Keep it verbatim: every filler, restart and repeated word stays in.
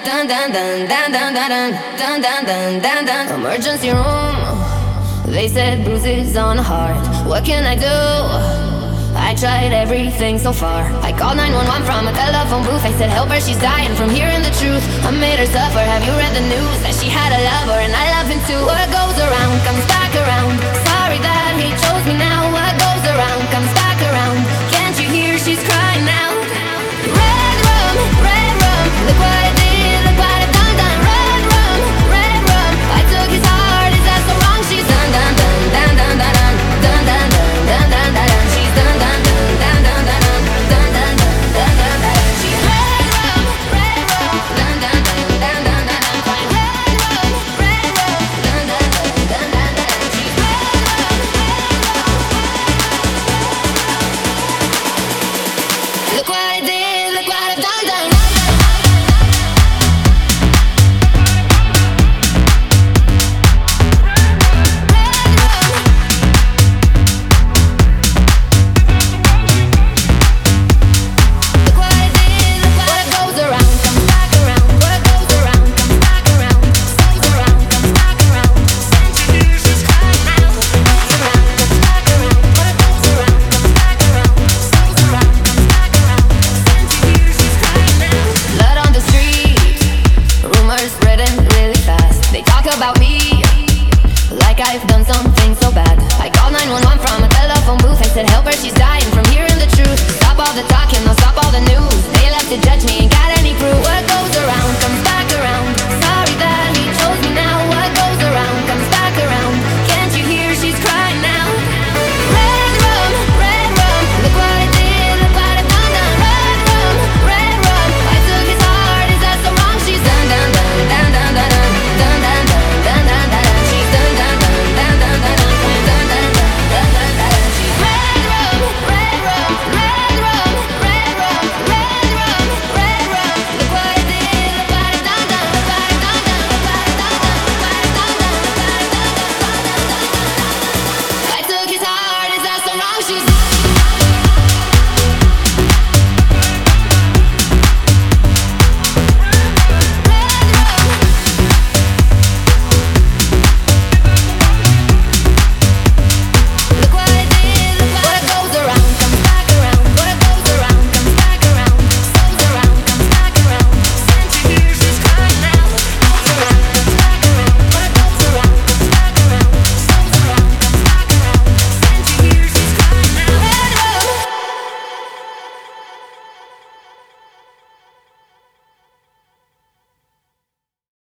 dun dun dun dun dun dun dun dun dun dun dun. Emergency room. They said bruises on the heart. What can I do? I tried everything so far. I called nine one one from a telephone booth. I said help her, she's dying from hearing the truth. I made her suffer. Have you read the news? That she had a lover and I love him too. What goes around comes back around.